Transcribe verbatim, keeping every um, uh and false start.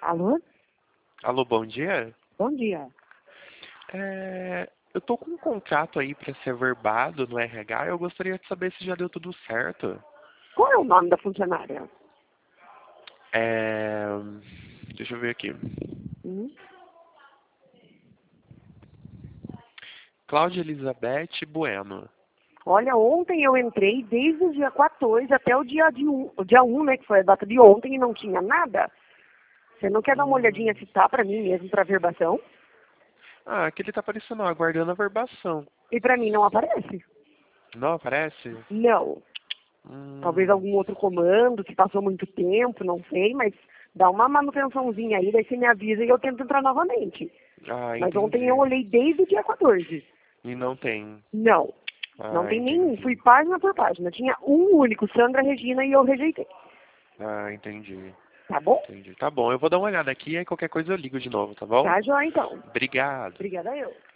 Alô? Alô, bom dia. Bom dia. É, eu tô com um contrato aí para ser verbado no R H. Eu gostaria de saber se já deu tudo certo. Qual é o nome da funcionária? É, deixa eu ver aqui. Hum? Cláudia Elizabeth Bueno. Olha, ontem eu entrei desde o dia quatorze até o dia, de um, o dia um, né, que foi a data de ontem, e não tinha nada. Você não quer dar uma olhadinha Hum. se tá para mim mesmo para verbação? Ah, aqui ele tá aparecendo, ó, aguardando a verbação. E para mim não aparece? Não aparece? Não. Talvez Hum. algum outro comando que passou muito tempo, não sei, mas dá uma manutençãozinha aí, daí você me avisa e eu tento entrar novamente. Ah, Mas ontem eu entendi. olhei desde o dia quatorze. E não tem. Não. Não Ah, tem nenhum. entendi. Fui página por página. Tinha um único, Sandra Regina, e eu rejeitei. Ah, entendi. Tá bom? Entendi. Tá bom, eu vou dar uma olhada aqui e aí qualquer coisa eu ligo de novo, tá bom? Tá, joia, então. Obrigado. Obrigada eu.